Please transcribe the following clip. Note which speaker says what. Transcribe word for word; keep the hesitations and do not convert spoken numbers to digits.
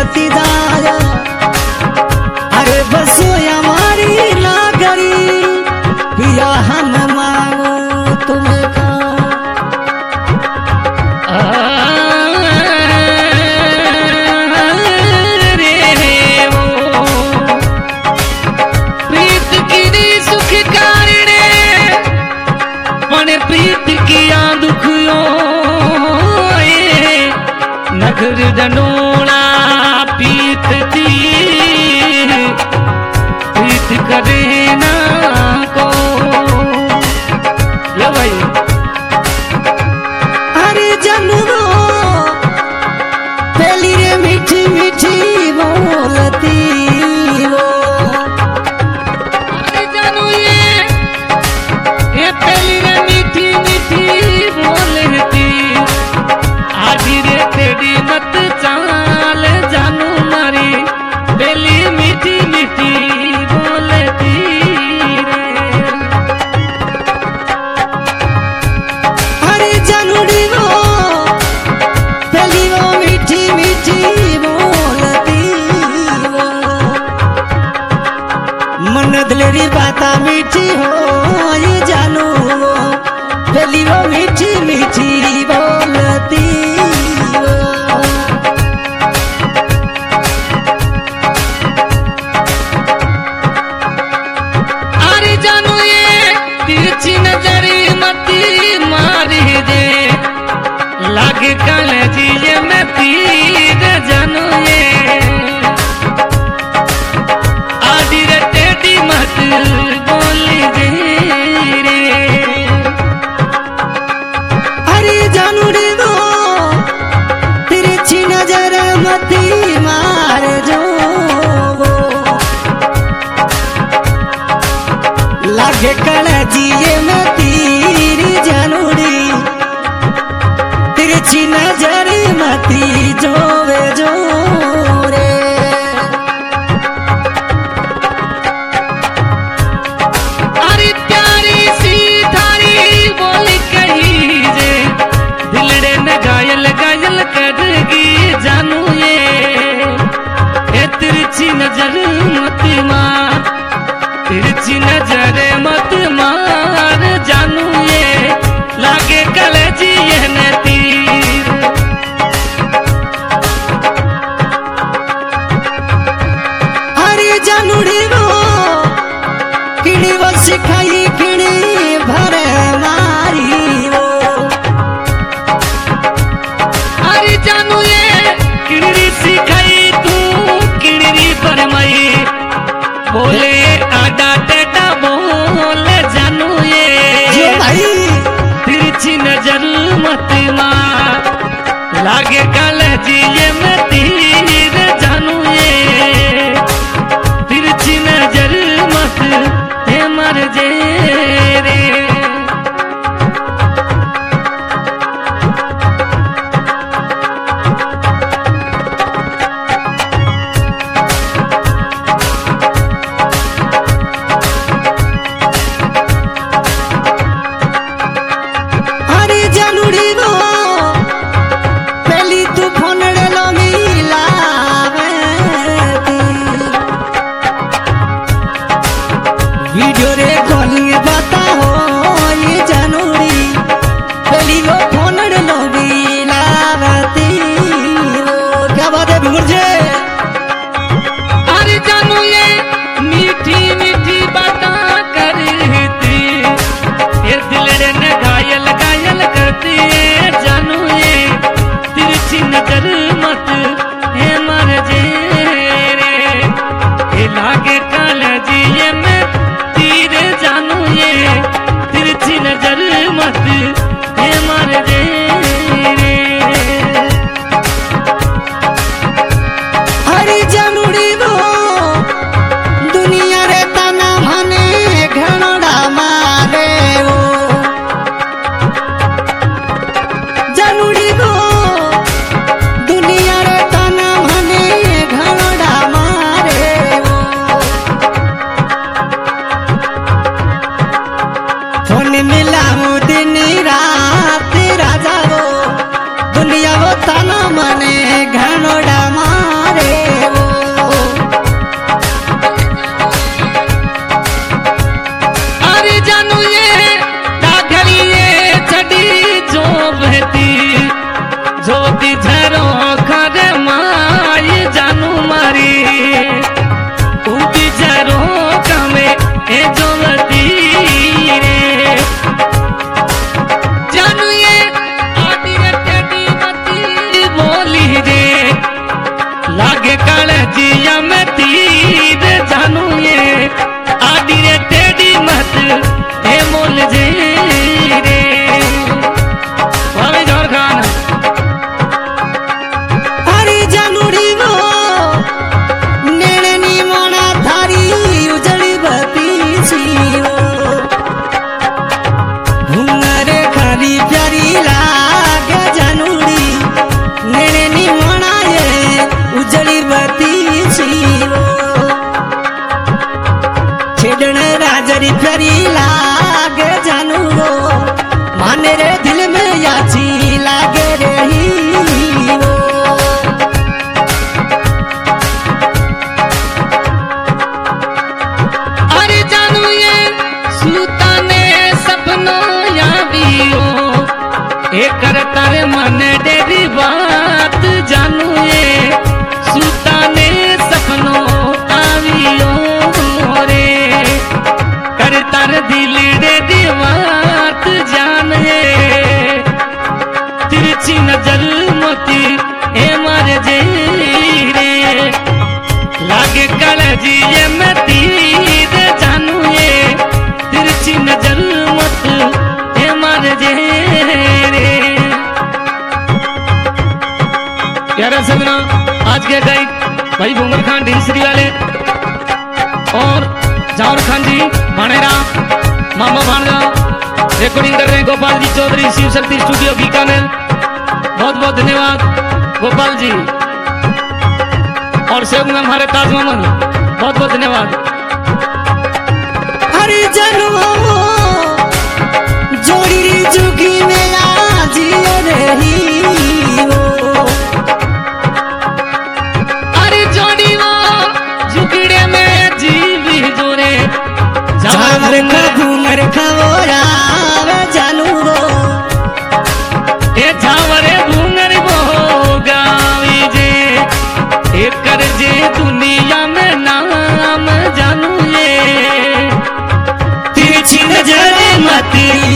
Speaker 1: छूटी जाया अरे बसो हमारी नागरी पिया हम मांगो तुम्हें
Speaker 2: प्रीत किया दुखियों नगर डंडोला पीत थी प्रीत करे ना को ले भाई
Speaker 1: अरे जानू पहली रे मीठी मीठी बोलती वो
Speaker 2: अरे जानू ये ये पहली रे मीठी मीठी बोलती आधी रे तेरी मत चाल जानू मारी पहली मीठी मीठी बोलती रे
Speaker 1: अरे जानूड़ी वो पहली वो मीठी मीठी बोलती वो मन दिलेरी बाता मीठी हो ये जानू वो पहली वो मीठी मीठी बोलती वो
Speaker 2: अरे जानू ये तिरछी नजरी मती मारी दे लागे काले जी ये मैं तीर जानू ये आधी रे टेढ़ी मत बोली दे रे
Speaker 1: अरे जानूड़ी वो तिरछी नजर मती मार जो वो लागे कलजिए में तीर जानूड़ी तिरछी नजर मती जोवे जो रे
Speaker 2: अरे प्यारी सी थारी बोली कही जे दिलड़े ने घायल घायल करगी जानू ये ए तिरछी नजर मत मार तिरछी नजर मत मार जानू ये लागे कलजी ये न तीर
Speaker 1: अरे जानूड़ी वो किड़ी वो सिखाई किड़ी भरे मारी वो
Speaker 2: अरे जानू ये किड़री सिखाई तू किड़री फरमाई बोले आडा टेढ़ा बोले जानू ये
Speaker 1: जो भाई
Speaker 2: तिरछी नजर मत मार लागे कलजी ये मैं तीर जानू ये तिरछी नजर मत हे मर जे रे
Speaker 1: अरे जानूड़ी वो पहली तू फोन लो मिलावेती वीडियो रे कॉलिंग बता हो ये जानूड़ी पहली वो फोन लो मिलावेती वो क्या बात है मुझे
Speaker 2: अरे जानू ये मीठी मीठी बातें करती ये दिलड़े ने घायल घायल करती जानू ये तिरछी नजर मत हे मर जे रे ये लागे कालजी ये मैं तीर जानू ये तिरछी नजर मत हे मर जे रे
Speaker 1: अरे जानूड़ी वो दुनिया रे तना भने घणोड़ा मारे वो जानूड़ी वो दुनिया रे तना भने घणोड़ा मारे वो फोन मिलाऊं दिन रात राजा वो दुनिया वो तना मने घणोड़ा मारे
Speaker 2: एक तारे मन डेरी बात जानू ये सुताने सपनों आवियो रे कर तार दिल डेरी बात जान ये तिरछी नजर मोती ए मारे जे रे लागे कलजी ये मैं तीर जानू ये तिरछी नजर मत ए मारे जे रे प्यारा सजना आज के गई भाई भूमर खान ढीसरी वाले और जावर खान जी भानेरा मामा भानजा रिकॉर्डिंग कर रहे हैं गोपाल जी चौधरी शिव शक्ति स्टूडियो बीकानेर बहुत बहुत धन्यवाद गोपाल जी और सेवक में हमारे ताज मोहम्मद बहुत बहुत धन्यवाद।
Speaker 1: अरे जनुआ जोड़ी जुगी में आज रही हो
Speaker 2: अरे जोड़ी वो जुगड़े में जीवी जोरे
Speaker 1: जावर का घूमर खवोरा जानू हो
Speaker 2: ए झावरे भूंगर वो गावी जे एक कर जे दुनिया में नाम जानू ये
Speaker 1: तिरछी नजर मती